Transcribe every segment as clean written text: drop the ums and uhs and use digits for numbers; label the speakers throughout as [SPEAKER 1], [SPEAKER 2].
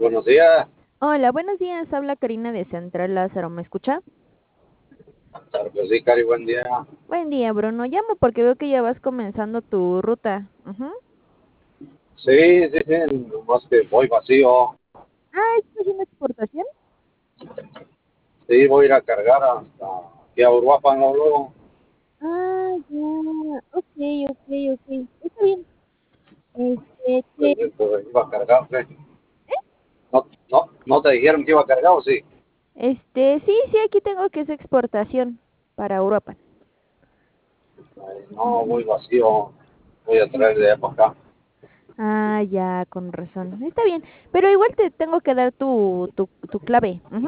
[SPEAKER 1] Buenos días.
[SPEAKER 2] Hola, buenos días. Habla Karina de Central Lázaro. ¿Me escucha?
[SPEAKER 1] Claro que sí, Cari, buen día.
[SPEAKER 2] Buen día, Bruno. Llamo porque veo que ya vas comenzando tu ruta. Ujú.
[SPEAKER 1] Sí, sí, sí, nomás que voy vacío.
[SPEAKER 2] Ah, ¿estás haciendo exportación?
[SPEAKER 1] Sí, voy a ir a cargar hasta aquí a Uruapan, ¿no? Luego.
[SPEAKER 2] Ah, ya. Ok, ok, ok. Está bien.
[SPEAKER 1] Pues, pues, iba a cargar, ¿qué? ¿No te dijeron que iba a cargar o sí?
[SPEAKER 2] Sí, sí, aquí tengo que es exportación para Europa.
[SPEAKER 1] Ay, no, voy vacío. Voy a traer de allá para acá.
[SPEAKER 2] Ah, ya, con razón. Está bien. Pero igual te tengo que dar tu clave. Ujú.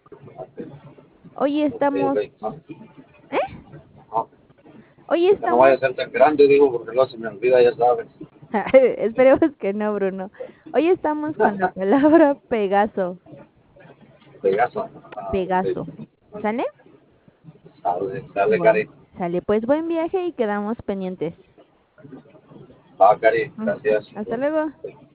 [SPEAKER 2] Hoy
[SPEAKER 1] Ok,
[SPEAKER 2] estamos.
[SPEAKER 1] ok. No,
[SPEAKER 2] ¿Eh?
[SPEAKER 1] no,
[SPEAKER 2] Hoy
[SPEAKER 1] que no vaya
[SPEAKER 2] estamos.
[SPEAKER 1] a ser tan grande, digo, porque luego se me olvida, ya sabes.
[SPEAKER 2] Esperemos que no, Bruno. Hoy estamos con la palabra Pegaso.
[SPEAKER 1] Pegaso. Ah,
[SPEAKER 2] Pegaso.
[SPEAKER 1] ok.
[SPEAKER 2] ¿Sale?
[SPEAKER 1] Sale, sale,
[SPEAKER 2] Bueno,
[SPEAKER 1] Cari.
[SPEAKER 2] sale pues buen viaje y quedamos pendientes.
[SPEAKER 1] Va, Cari,
[SPEAKER 2] Mm.
[SPEAKER 1] gracias.
[SPEAKER 2] Hasta luego.